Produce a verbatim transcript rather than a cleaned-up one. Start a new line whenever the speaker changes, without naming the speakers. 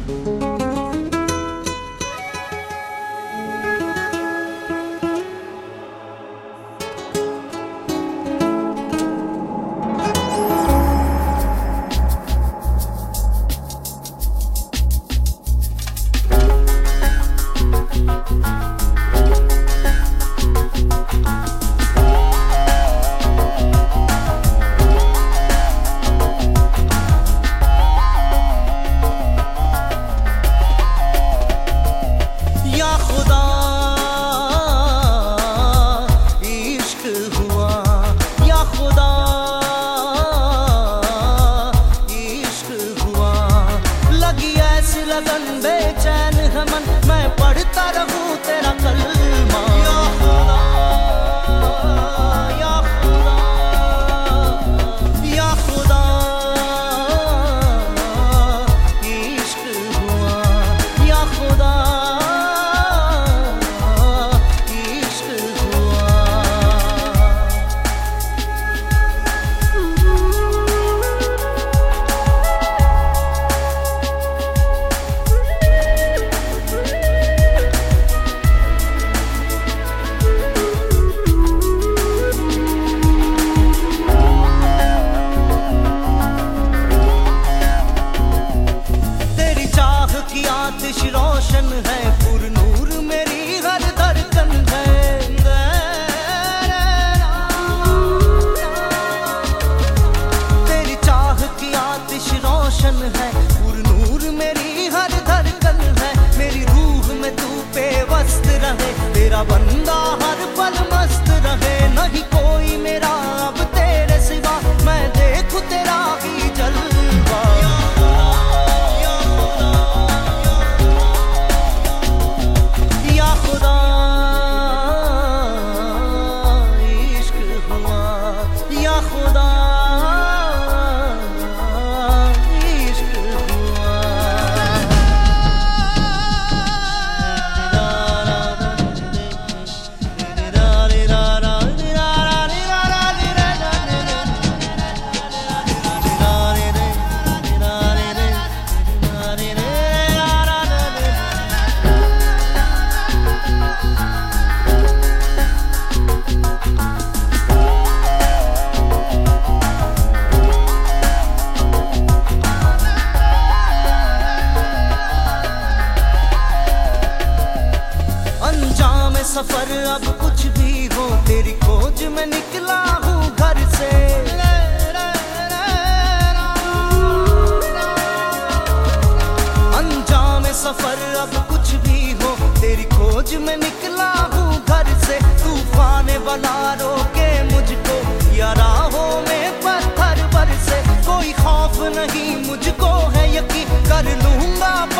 लगन बेचैन है मन, मैं पढ़ता रहूं तेरा कलमा। या खुदा या खुदा या खुदा इश्क हुआ, या खुदा इश्क हुआ। आतिश रोशन है, पुरनूर मेरी हर धड़कन है। तेरी चाह की आतिश रोशन है, पुरनूर मेरी हर धड़कन है। मेरी रूह में तू बेवस्त रहे, तेरा बंदा हर पल मस्त रहे। नहीं कोई मेरा अब तेरे सिवा, मैं देखूं तेरा ही जलवा। सफर अब कुछ भी हो, तेरी खोज में निकला हूँ घर से। अंजाम सफर अब कुछ भी हो, तेरी खोज में निकला हूँ घर से। तूफान बना रोके मुझको, या राहों में पत्थर बरसे। कोई खौफ नहीं मुझको है यकीन, कर लूंगा